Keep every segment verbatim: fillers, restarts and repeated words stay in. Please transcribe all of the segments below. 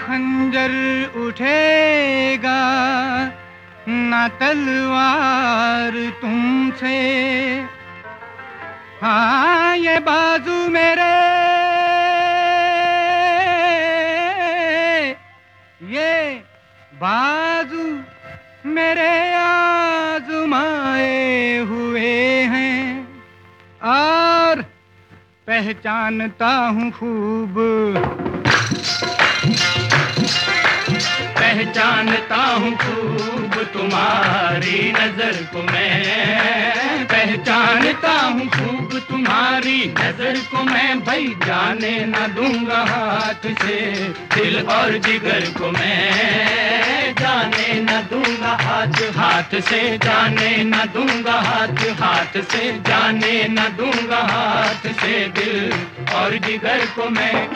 खंजर उठेगा न तलवार तुमसे। हाँ ये बाजू मेरे, ये बाजू मेरे आजमाए हुए हैं और पहचानता हूँ खूब, पहचानता हूँ खूब तुम्हारी नजर को मैं, पहचानता हूँ खूब तुम्हारी नजर को मैं। भाई जाने न दूंगा हाथ से दिल और जिगर को मैं, जाने न दूंगा हाथ हाथ से, जाने न दूंगा हाथ हाथ से, जाने न दूंगा हाथ से दिल और जिगर को मैं।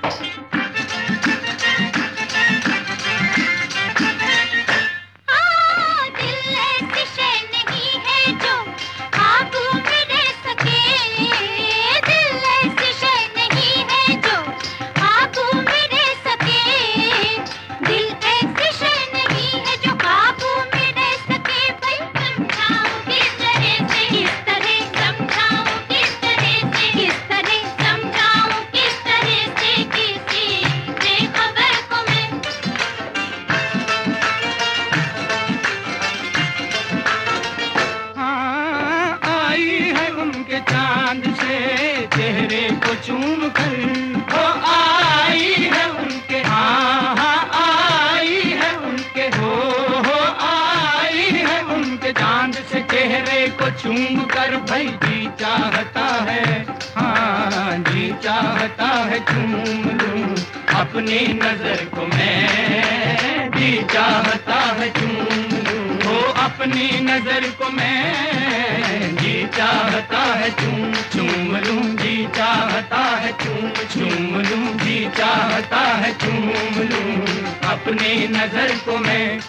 चांद से चेहरे को चूम कर वो आई है उनके, हाँ हाँ आई है उनके, हो हो आई है उनके। चांद से चेहरे को चूम कर भाई जी चाहता है, हाँ जी चाहता है चूम लूं अपनी नजर को मैं, जी चाहता है चूम लूं हो अपनी नजर को मैं, जी चाहता है चूम चूम लूं, जी चाहता है चूम चूम लूं, जी चाहता है चूम लूं अपनी नजर को मैं।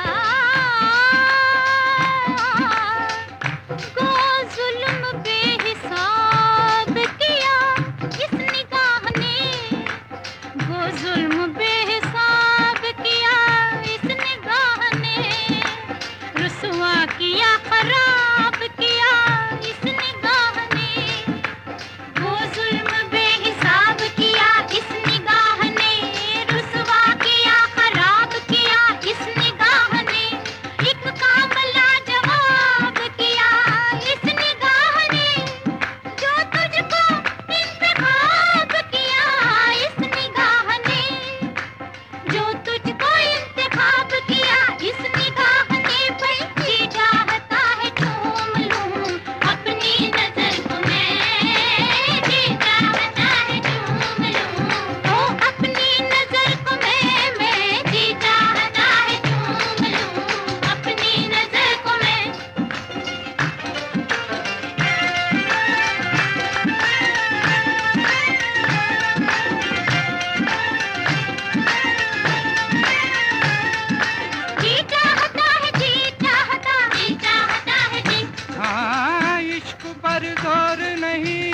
जोर नहीं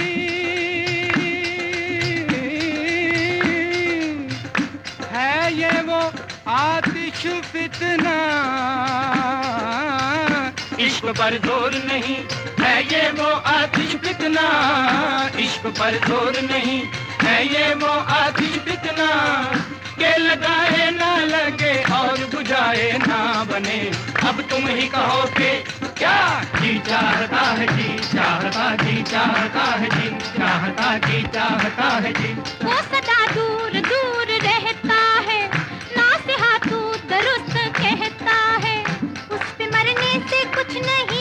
है ये वो आतिश फितना, इश्क पर जोर नहीं है ये वो आतिश फितना, इश्क पर जोर नहीं है ये वो आतिश फितना, के लगाए ना लगे और बुझाए ना बने। अब तुम ही कहो कि क्या जी चाहता है, जी चाहता, जी चाहता है, जी चाहता, जी चाहता है जी। वो सदा दूर दूर रहता है, नासिहा तू दुरुस्त कहता है, उस पे मरने से कुछ नहीं